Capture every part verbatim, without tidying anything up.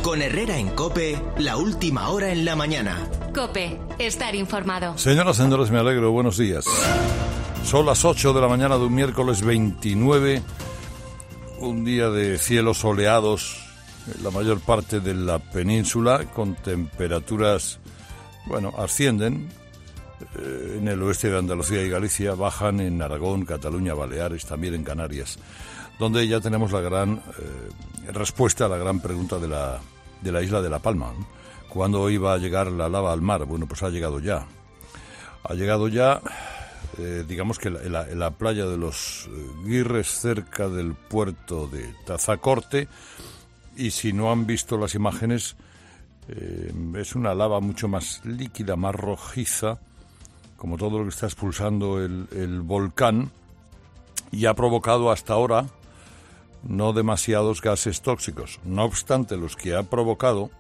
Con Herrera en COPE, la última hora en la mañana. COPE, estar informado. Señoras y señores, me alegro, buenos días. Son las ocho de la mañana de un miércoles veintinueve, un día de cielos soleados en la mayor parte de la península, con temperaturas, bueno, ascienden eh, en el oeste de Andalucía y Galicia, bajan en Aragón, Cataluña, Baleares, también en Canarias, donde ya tenemos la gran eh, respuesta a la gran pregunta de la, de la isla de La Palma, ¿no? ¿Cuándo iba a llegar la lava al mar? Bueno, pues ha llegado ya. Ha llegado ya, eh, digamos que en la, en la playa de los Guirres, cerca del puerto de Tazacorte, y si no han visto las imágenes, eh, es una lava mucho más líquida, más rojiza, como todo lo que está expulsando el, el volcán, y ha provocado hasta ahora no demasiados gases tóxicos. No obstante, los que ha provocado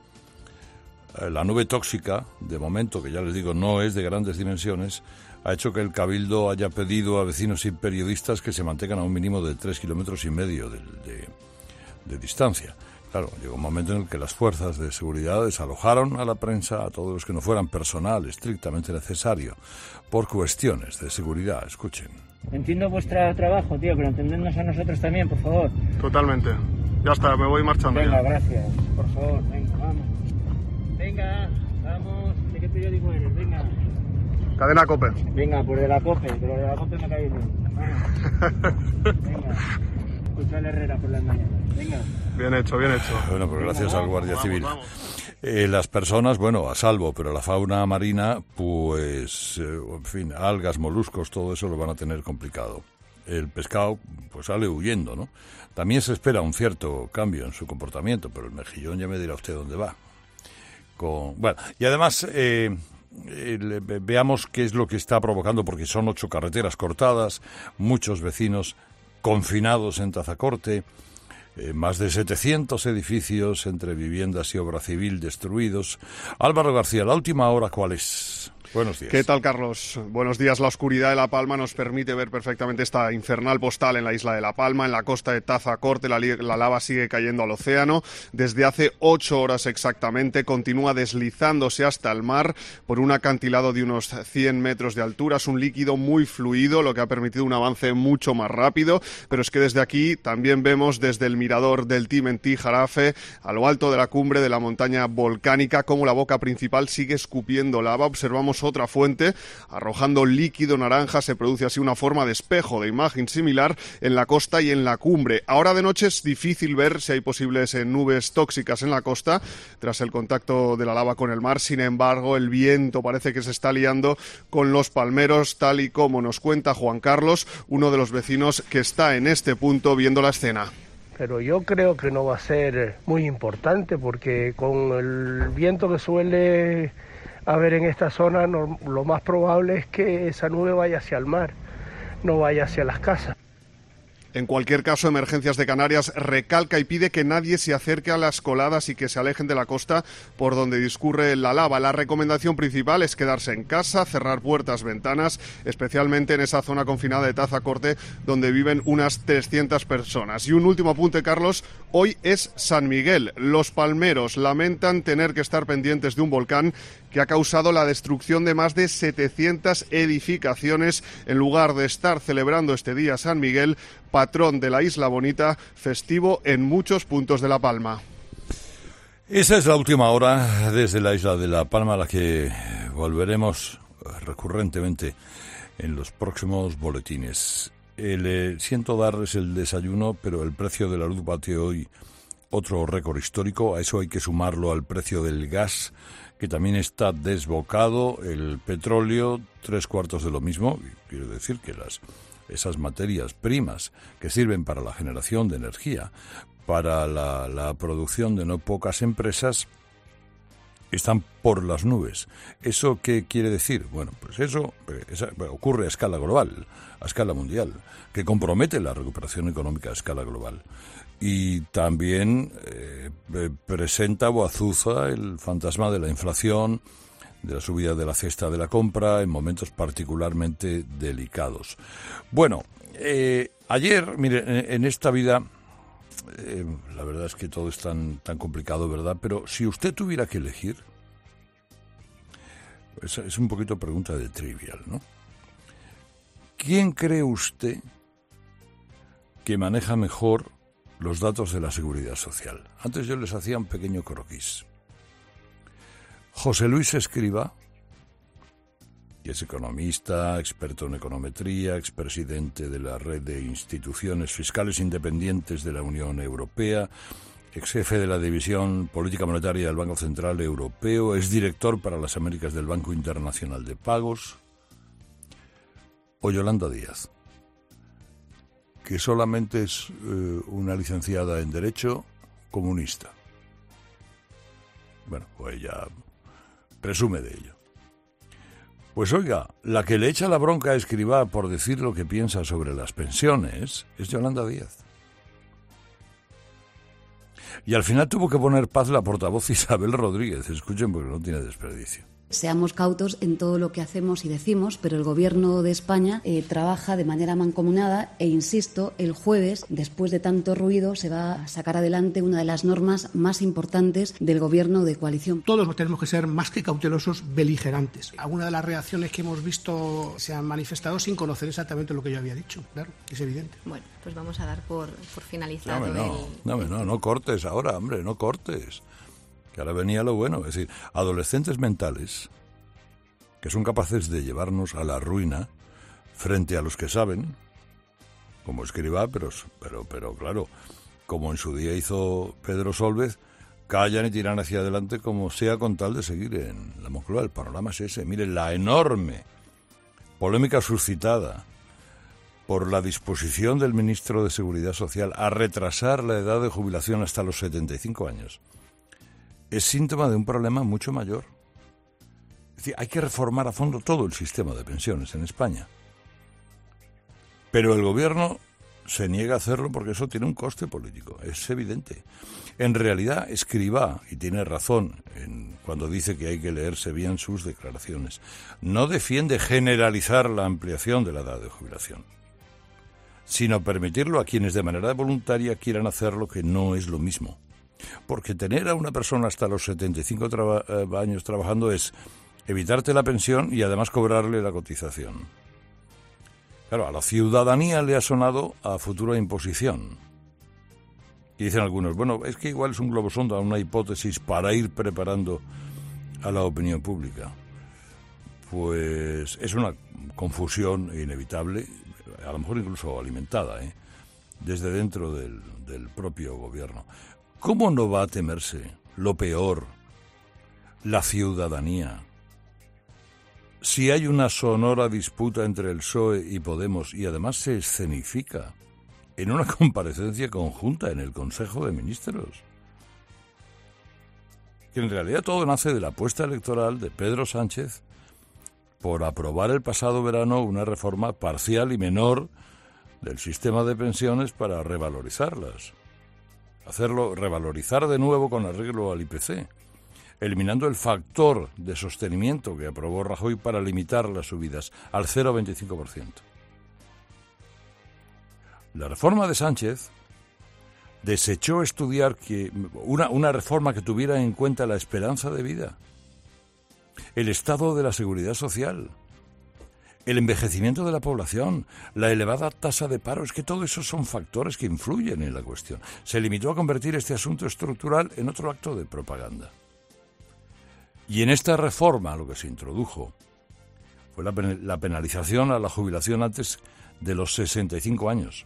eh, la nube tóxica, de momento, que ya les digo, no es de grandes dimensiones, ha hecho que el Cabildo haya pedido a vecinos y periodistas que se mantengan a un mínimo de tres kilómetros y medio de, de, de distancia. Claro, llegó un momento en el que las fuerzas de seguridad desalojaron a la prensa, a todos los que no fueran personal estrictamente necesario, por cuestiones de seguridad. Escuchen. Entiendo vuestro trabajo, tío, pero entendednos a nosotros también, por favor. Totalmente. Ya está, me voy marchando. Venga, ya. Gracias. Por favor, venga, vamos. Venga, vamos. ¿De qué periódico eres? Venga. Cadena COPE. Venga, pues de la COPE, pero de la COPE me cae bien. Vamos. Venga. Escucha a Herrera por las mañanas. Venga. Bien hecho, bien hecho. Bueno, pues gracias al Guardia Vamos, Civil. vamos. Eh, las personas, bueno, a salvo, pero la fauna marina, pues, eh, en fin, algas, moluscos, todo eso lo van a tener complicado. El pescado, pues sale huyendo, ¿no? También se espera un cierto cambio en su comportamiento, pero el mejillón ya me dirá usted dónde va. Con, bueno, y además, eh, eh, veamos qué es lo que está provocando, porque son ocho carreteras cortadas, muchos vecinos confinados en Tazacorte, Eh, más de setecientos edificios entre viviendas y obra civil destruidos. Álvaro García, la última hora, ¿cuál es? Buenos días. ¿Qué tal, Carlos? Buenos días. La oscuridad de La Palma nos permite ver perfectamente esta infernal postal en la isla de La Palma, en la costa de Tazacorte. La, la lava sigue cayendo al océano. Desde hace ocho horas exactamente continúa deslizándose hasta el mar por un acantilado de unos cien metros de altura. Es un líquido muy fluido, lo que ha permitido un avance mucho más rápido. Pero es que desde aquí también vemos desde el mirador del Timentí Jarafe, a lo alto de la cumbre de la montaña volcánica, cómo la boca principal sigue escupiendo lava. Observamos otra fuente arrojando líquido naranja. Se produce así una forma de espejo de imagen similar en la costa y en la cumbre. Ahora de noche es difícil ver si hay posibles eh, nubes tóxicas en la costa tras el contacto de la lava con el mar. Sin embargo, el viento parece que se está liando con los palmeros, tal y como nos cuenta Juan Carlos, uno de los vecinos que está en este punto viendo la escena. Pero yo creo que no va a ser muy importante, porque con el viento que suele haber en esta zona, no, lo más probable es que esa nube vaya hacia el mar, no vaya hacia las casas. En cualquier caso, Emergencias de Canarias recalca y pide que nadie se acerque a las coladas y que se alejen de la costa por donde discurre la lava. La recomendación principal es quedarse en casa, cerrar puertas, ventanas, especialmente en esa zona confinada de Tazacorte, donde viven unas trescientas personas. Y un último apunte, Carlos, hoy es San Miguel. Los palmeros lamentan tener que estar pendientes de un volcán que ha causado la destrucción de más de setecientas edificaciones, en lugar de estar celebrando este día San Miguel, patrón de la Isla Bonita, festivo en muchos puntos de La Palma. Esa es la última hora desde la isla de La Palma, a la que volveremos recurrentemente en los próximos boletines. Eh, le siento darles el desayuno, pero el precio de la luz bate hoy otro récord histórico. A eso hay que sumarlo al precio del gas, que también está desbocado, el petróleo, tres cuartos de lo mismo. Quiero decir que las esas materias primas que sirven para la generación de energía, para la, la producción de no pocas empresas, están por las nubes. ¿Eso qué quiere decir? Bueno, pues eso esa, ocurre a escala global, a escala mundial, que compromete la recuperación económica a escala global. Y también eh, presenta o azuza el fantasma de la inflación, de la subida de la cesta de la compra en momentos particularmente delicados. Bueno, eh, ayer, mire, en, en esta vida eh, la verdad es que todo es tan, tan complicado, ¿verdad? Pero si usted tuviera que elegir, es, es un poquito pregunta de trivial, ¿no? ¿Quién cree usted que maneja mejor los datos de la Seguridad Social? Antes yo les hacía un pequeño croquis. José Luis Escrivá, que es economista, experto en econometría, expresidente de la Red de Instituciones Fiscales Independientes de la Unión Europea, exjefe de la División Política Monetaria del Banco Central Europeo, es director para las Américas del Banco Internacional de Pagos, o Yolanda Díaz, que solamente es eh, una licenciada en Derecho comunista. Bueno, pues ella presume de ello. Pues oiga, la que le echa la bronca a Escrivá por decir lo que piensa sobre las pensiones es Yolanda Díaz. Y al final tuvo que poner paz la portavoz Isabel Rodríguez. Escuchen, porque no tiene desperdicio. Seamos cautos en todo lo que hacemos y decimos, pero el Gobierno de España eh, trabaja de manera mancomunada e, insisto, el jueves, después de tanto ruido, se va a sacar adelante una de las normas más importantes del Gobierno de coalición. Todos tenemos que ser más que cautelosos, beligerantes. Algunas de las reacciones que hemos visto se han manifestado sin conocer exactamente lo que yo había dicho, claro, es evidente. Bueno, pues vamos a dar por, por finalizado. No, no, el... no, no, no cortes ahora, hombre, no cortes. Que ahora venía lo bueno, es decir, adolescentes mentales que son capaces de llevarnos a la ruina frente a los que saben, como Escrivá, pero, pero, pero claro, como en su día hizo Pedro Solbes, callan y tiran hacia adelante como sea con tal de seguir en la Moncloa. El panorama es ese. Miren, la enorme polémica suscitada por la disposición del ministro de Seguridad Social a retrasar la edad de jubilación hasta los setenta y cinco años. Es síntoma de un problema mucho mayor. Es decir, hay que reformar a fondo todo el sistema de pensiones en España. Pero el gobierno se niega a hacerlo porque eso tiene un coste político, es evidente. En realidad, Escrivá, y tiene razón en, cuando dice que hay que leerse bien sus declaraciones, no defiende generalizar la ampliación de la edad de jubilación, sino permitirlo a quienes de manera voluntaria quieran hacerlo, que no es lo mismo. Porque tener a una persona hasta los setenta y cinco traba, eh, años trabajando es evitarte la pensión y además cobrarle la cotización. Claro, a la ciudadanía le ha sonado a futura imposición. Y dicen algunos, bueno, es que igual es un globo sonda, una hipótesis para ir preparando a la opinión pública. Pues es una confusión inevitable, a lo mejor incluso alimentada, ¿eh? desde dentro del, del propio gobierno. ¿Cómo no va a temerse lo peor, la ciudadanía, si hay una sonora disputa entre el P S O E y Podemos y además se escenifica en una comparecencia conjunta en el Consejo de Ministros? Que en realidad todo nace de la apuesta electoral de Pedro Sánchez por aprobar el pasado verano una reforma parcial y menor del sistema de pensiones para revalorizarlas. Hacerlo, revalorizar de nuevo con arreglo al I P C, eliminando el factor de sostenimiento que aprobó Rajoy para limitar las subidas al cero coma veinticinco por ciento. La reforma de Sánchez desechó estudiar que una, una reforma que tuviera en cuenta la esperanza de vida, el estado de la seguridad social, el envejecimiento de la población, la elevada tasa de paro. Es que todo eso son factores que influyen en la cuestión. Se limitó a convertir este asunto estructural en otro acto de propaganda. Y en esta reforma lo que se introdujo fue la, pen- la penalización a la jubilación antes de los sesenta y cinco años.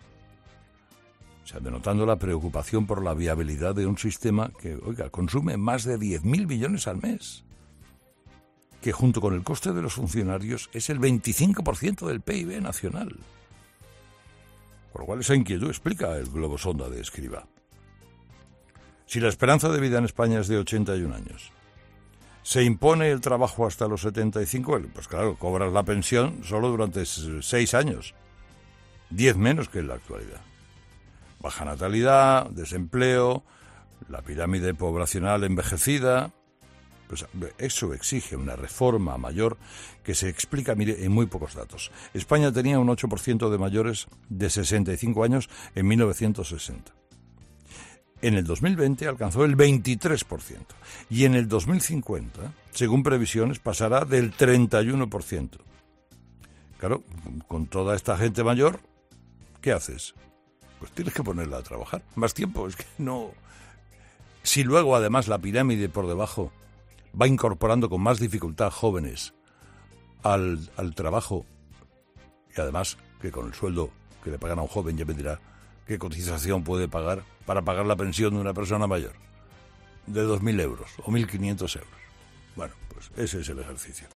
O sea, denotando la preocupación por la viabilidad de un sistema que, oiga, consume más de diez mil millones al mes, que junto con el coste de los funcionarios es el veinticinco por ciento del P I B nacional. Por lo cual esa inquietud explica el globo sonda de Escrivá. Si la esperanza de vida en España es de ochenta y un años, se impone el trabajo hasta los setenta y cinco, pues claro, cobras la pensión solo durante seis años, diez menos que en la actualidad. Baja natalidad, desempleo, la pirámide poblacional envejecida. Pues eso exige una reforma mayor que se explica, mire, en muy pocos datos. España tenía un ocho por ciento de mayores de sesenta y cinco años en mil novecientos sesenta. En el dos mil veinte alcanzó el veintitrés por ciento y en el dos mil cincuenta, según previsiones, pasará del treinta y uno por ciento. Claro, con toda esta gente mayor, ¿qué haces? Pues tienes que ponerla a trabajar. Más tiempo, es que no... Si luego, además, la pirámide por debajo va incorporando con más dificultad jóvenes al, al trabajo, y además que con el sueldo que le pagan a un joven ya me dirá qué cotización puede pagar para pagar la pensión de una persona mayor, de dos mil euros o mil quinientos euros. Bueno, pues ese es el ejercicio.